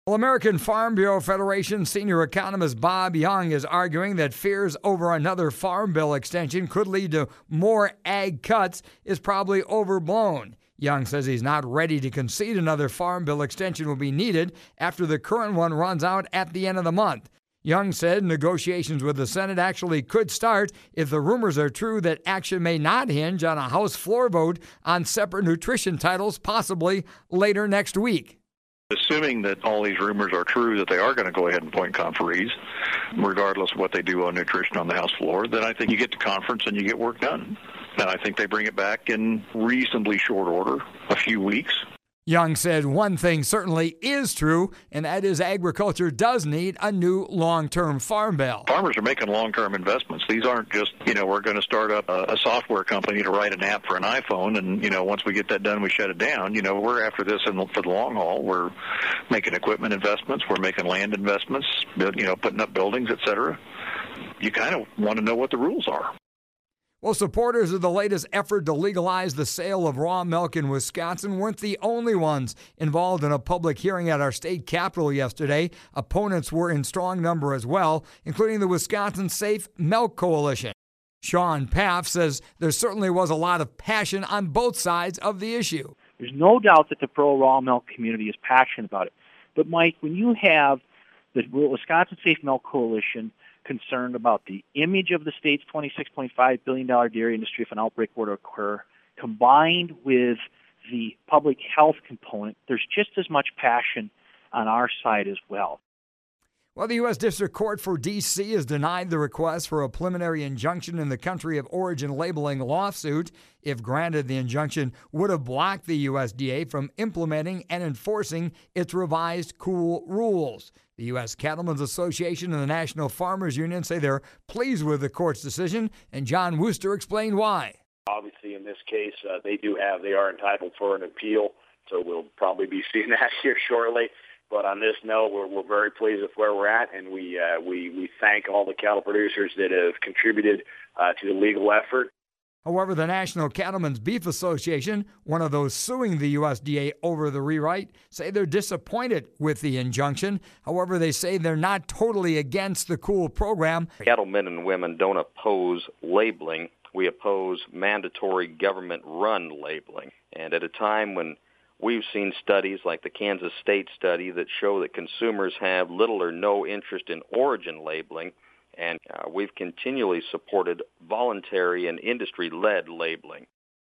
Well, American Farm Bureau Federation senior economist Bob Young is arguing that fears over another farm bill extension could lead to more ag cuts is probably overblown. Young says he's not ready to concede another farm bill extension will be needed after the current one runs out at the end of the month. Young said negotiations with the Senate actually could start if the rumors are true that action may not hinge on a House floor vote on separate nutrition titles, possibly later next week. Assuming that all these rumors are true, that they are going to go ahead and appoint conferees, regardless of what they do on nutrition on the House floor, then I think you get to conference and you get work done. And I think they bring it back in reasonably short order, a few weeks. Young said one thing certainly is true, and that is agriculture does need a new long-term farm bill. Farmers are making long-term investments. These aren't just, we're going to start up a software company to write an app for an iPhone, and, once we get that done, we shut it down. We're after this for the long haul. We're making equipment investments. We're making land investments, putting up buildings, et cetera. You kind of want to know what the rules are. Well, supporters of the latest effort to legalize the sale of raw milk in Wisconsin weren't the only ones involved in a public hearing at our state capitol yesterday. Opponents were in strong number as well, including the Wisconsin Safe Milk Coalition. Sean Paff says there certainly was a lot of passion on both sides of the issue. There's no doubt that the pro-raw milk community is passionate about it. But, Mike, when you have the Wisconsin Safe Milk Coalition concerned about the image of the state's $26.5 billion dairy industry if an outbreak were to occur, combined with the public health component, there's just as much passion on our side as well. Well, the U.S. District Court for D.C. has denied the request for a preliminary injunction in the country of origin labeling lawsuit. If granted, the injunction would have blocked the USDA from implementing and enforcing its revised COOL rules. The U.S. Cattlemen's Association and the National Farmers Union say they're pleased with the court's decision, and John Wooster explained why. Obviously, in this case, they are entitled for an appeal, so we'll probably be seeing that here shortly. But on this note, we're very pleased with where we're at, and we thank all the cattle producers that have contributed to the legal effort. However, the National Cattlemen's Beef Association, one of those suing the USDA over the rewrite, say they're disappointed with the injunction. However, they say they're not totally against the COOL program. Cattlemen and women don't oppose labeling. We oppose mandatory government-run labeling. And at a time when we've seen studies like the Kansas State study that show that consumers have little or no interest in origin labeling, and we've continually supported voluntary and industry-led labeling.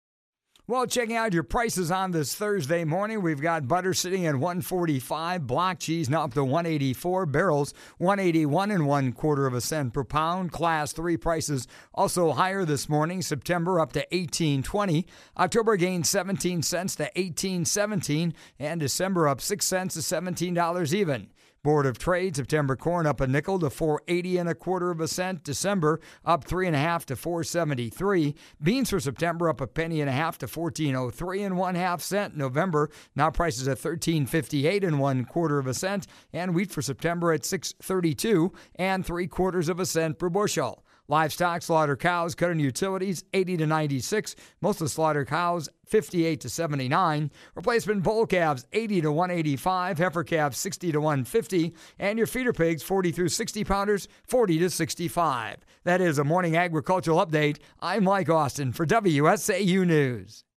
Well, checking out your prices on this Thursday morning, we've got butter sitting at $1.45, block cheese now up to $1.84, barrels $1.81 1/4 cent per pound. Class 3 prices also higher this morning. September up to $18.20, October gained 17 cents to $18.17, and December up 6 cents to $17 even. Board of Trade, September corn up a nickel to $4.80 1/4 cent. December up 3.5 to $4.73. Beans for September up 1.5 pennies to $14.03 1/2 cent. November now prices at $13.58 1/4 cent. And wheat for September at $6.32 3/4 cent per bushel. Livestock, slaughter cows, cutting utilities, 80 to 96. Most of the slaughter cows, 58 to 79. Replacement bull calves, 80 to 185. Heifer calves, 60 to 150. And your feeder pigs, 40 through 60 pounders, 40 to 65. That is a morning agricultural update. I'm Mike Austin for WSAU News.